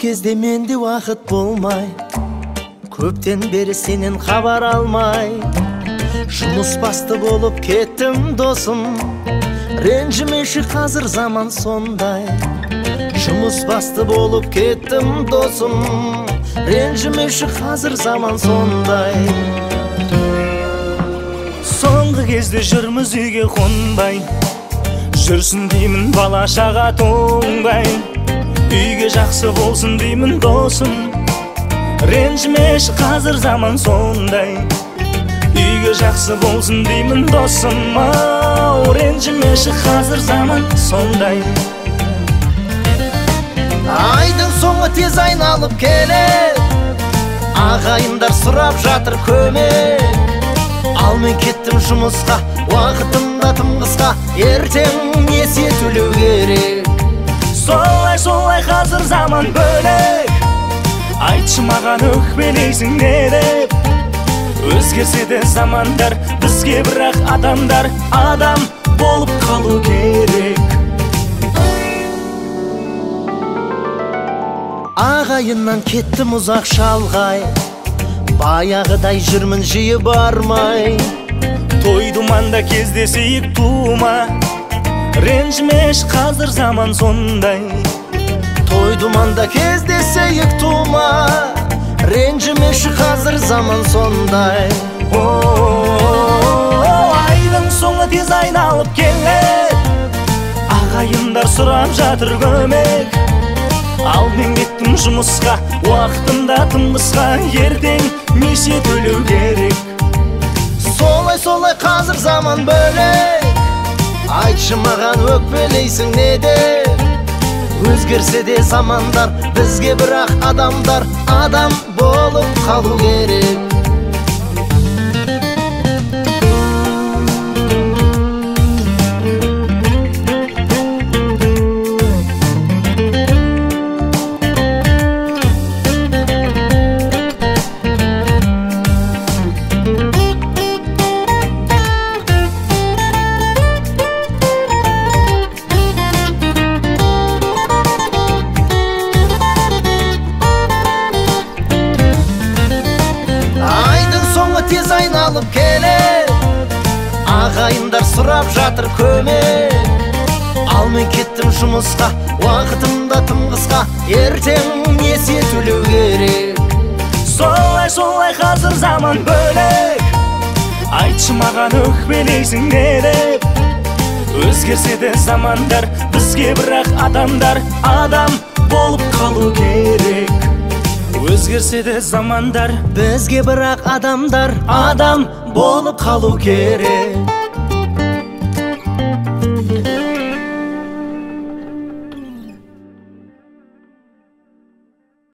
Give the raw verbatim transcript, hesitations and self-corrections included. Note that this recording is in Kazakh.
кезде менде уақыт болмай, көптен бері сенен хабар алмай, жұмыс басты болып кеттім досым. Ренжімеші қазір заман сондай. Жұмыс басты болып кеттім досым. Ренжімеші қазір заман сондай. Соңғы кезде жүрміз үйге қонбай, жүрсін деймін бала шаға тоңбай. Үйге жақсы болсын деймін досым. Ренжімеші қазір заман сондай. Үйге жақсы болсын деймін досым. Ау, ренжімеші қазір заман сондай. Айдың соңы тез айналып келер, ағайындар сұрап жатыр көмек. Ал мен кеттім жұмысқа, уақытымда тым қысқа, ертең несие төлеу керек. Солай солай қазір заман бөлек, айтшы маған өкпелейсің не деп. Өзгерсе де замандар, бізге бірақ адамдар адам болып қалу керек. Ағайыннан кеттім ұзақ шалғай, баяғыдай жүрмін жиі бармай. Той думанда кездесейік тума, ренжімеш қазір заман сондай. Той думанда кездесейік тума, ренжімеші қазір заман сондай. Айдың соңы тез айналып келер, ағайындар сұрап жатыр көмек. Ал мен кеттім жұмысқа, уақытымда тым қысқа, ертең несие төлеу керек. Солай солай қазір заман бөлек, айтшы маған өкпелейсің не деп. Өзгерсе де замандар, бізге бірақ адамдар адам болып қалу керек. Тез айналып келер, ағайындар сұрап жатыр көмек. Ал мен кеттім жұмысқа, уақытымда тым қысқа, ертең несие төлеу керек. Солай солай қазір заман бөлек, айтшы маған өкпелейсің не деп. Өзгерсе де замандар, бізге бірақ адамдар адам болып қалу керек. Өзгерсе де замандар, бізге бірақ адамдар адам болып қалу керек.